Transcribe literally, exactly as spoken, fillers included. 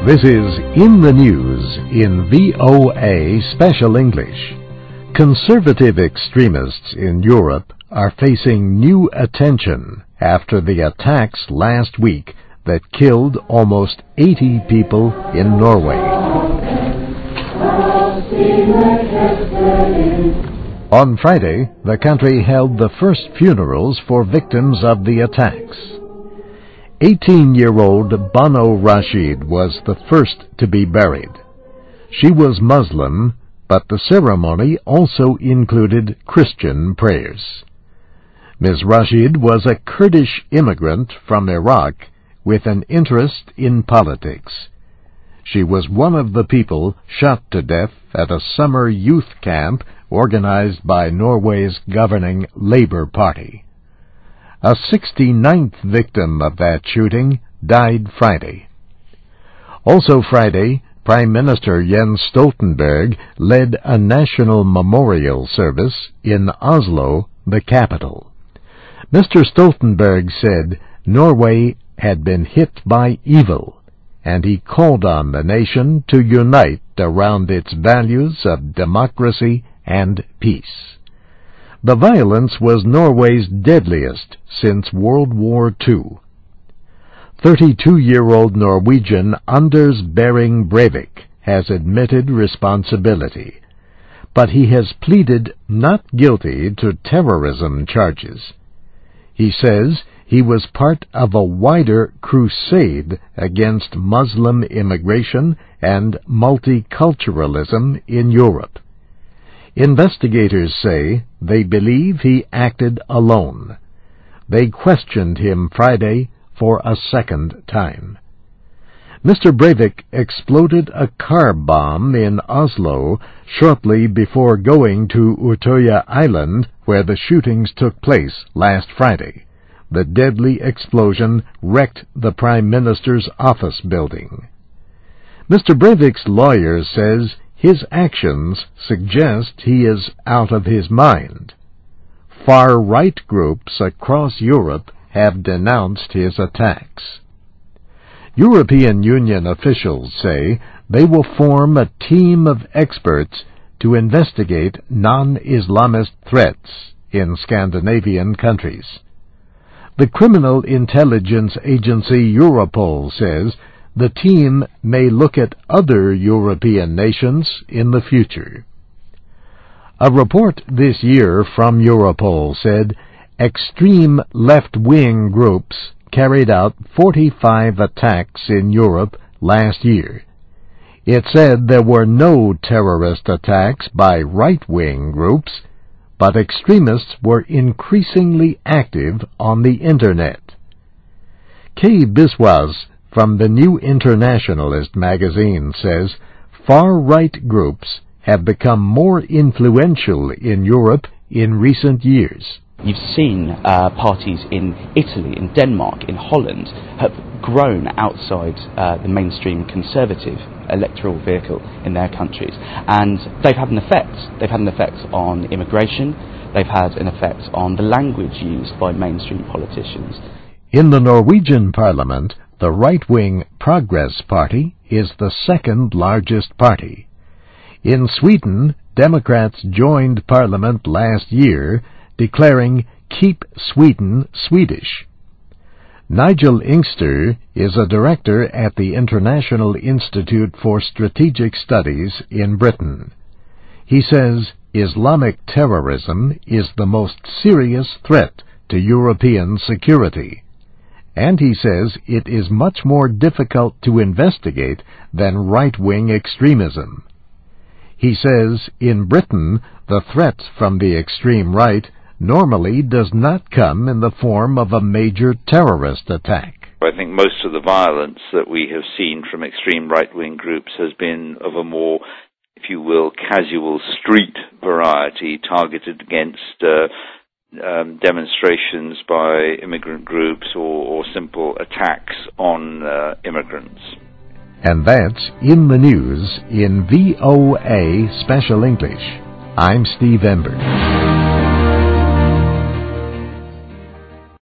This is In the News in V O A Special English. Conservative extremists in Europe are facing new attention after the attacks last week that killed almost eighty people in Norway. On Friday, the country held the first funerals for victims of the attacks. eighteen-year-old Bano Rashid was the first to be buried. She was Muslim, but the ceremony also included Christian prayers. Miz Rashid was a Kurdish immigrant from Iraq with an interest in politics. She was one of the people shot to death at a summer youth camp organized by Norway's governing Labour Party. A sixty-ninth victim of that shooting died Friday. Also Friday, Prime Minister Jens Stoltenberg led a national memorial service in Oslo, the capital. Mister Stoltenberg said Norway had been hit by evil, and he called on the nation to unite around its values of democracy and peace. The violence was Norway's deadliest since World War Two. thirty-two-year-old Norwegian Anders Behring Breivik has admitted responsibility, but he has pleaded not guilty to terrorism charges. He says he was part of a wider crusade against Muslim immigration and multiculturalism in Europe. Investigators say they believe he acted alone. They questioned him Friday for a second time. Mister Breivik exploded a car bomb in Oslo shortly before going to Utøya Island, where the shootings took place last Friday. The deadly explosion wrecked the Prime Minister's office building. Mister Breivik's lawyer says his actions suggest he is out of his mind. Far-right groups across Europe have denounced his attacks. European Union officials say they will form a team of experts to investigate non-Islamist threats in Scandinavian countries. The criminal intelligence agency Europol says the team may look at other European nations in the future. A report this year from Europol said extreme left-wing groups carried out forty-five attacks in Europe last year. It said there were no terrorist attacks by right-wing groups, but extremists were increasingly active on the Internet. Kay Biswas from the New Internationalist magazine says far-right groups have become more influential in Europe in recent years. You've seen uh, parties in Italy, in Denmark, in Holland have grown outside uh, the mainstream conservative electoral vehicle in their countries, and they've had an effect. They've had an effect on immigration. They've had an effect on the language used by mainstream politicians. In the Norwegian parliament, the right-wing Progress Party is the second largest party. In Sweden, Democrats joined parliament last year, declaring "Keep Sweden Swedish." Nigel Inkster is a director at the International Institute for Strategic Studies in Britain. He says Islamic terrorism is the most serious threat to European security, and he says it is much more difficult to investigate than right-wing extremism. He says in Britain the threat from the extreme right normally does not come in the form of a major terrorist attack. I think most of the violence that we have seen from extreme right-wing groups has been of a more, if you will, casual street variety, targeted against uh, um, demonstrations by immigrant groups or, or simple attacks on uh, immigrants. And that's In the News in V O A Special English. I'm Steve Ember.